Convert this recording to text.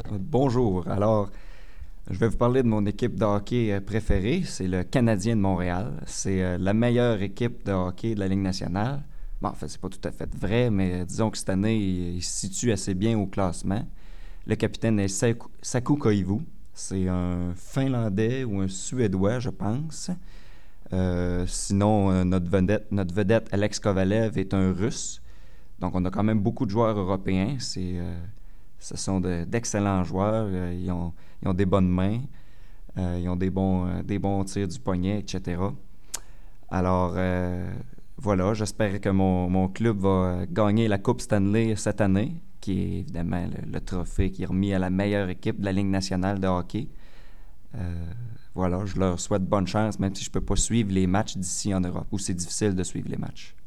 Bonjour. Alors, je vais vous parler de mon équipe de hockey préférée. C'est le Canadien de Montréal. C'est la meilleure équipe de hockey de la Ligue nationale. Bon, en fait, c'est pas tout à fait vrai, mais disons que cette année, il se situe assez bien au classement. Le capitaine est Saku Koivu. C'est un Finlandais ou un Suédois, je pense. Sinon, notre vedette Alex Kovalev est un Russe. Donc, on a quand même beaucoup de joueurs européens. Ce sont d'excellents joueurs. Ils ont des bonnes mains. Ils ont des bons tirs du poignet, etc. Alors, voilà, j'espère que mon club va gagner la Coupe Stanley cette année, qui est évidemment le trophée qui est remis à la meilleure équipe de la Ligue nationale de hockey. Euh, voilà, je leur souhaite bonne chance, même si je ne peux pas suivre les matchs d'ici en Europe, où c'est difficile de suivre les matchs.